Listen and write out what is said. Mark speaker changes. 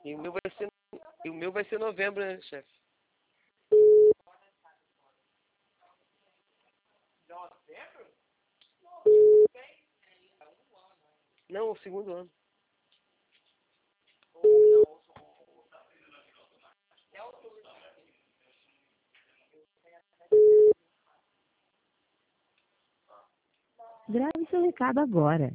Speaker 1: E o meu vai ser novembro, né, chefe? Não, o segundo ano.
Speaker 2: Grave seu recado agora.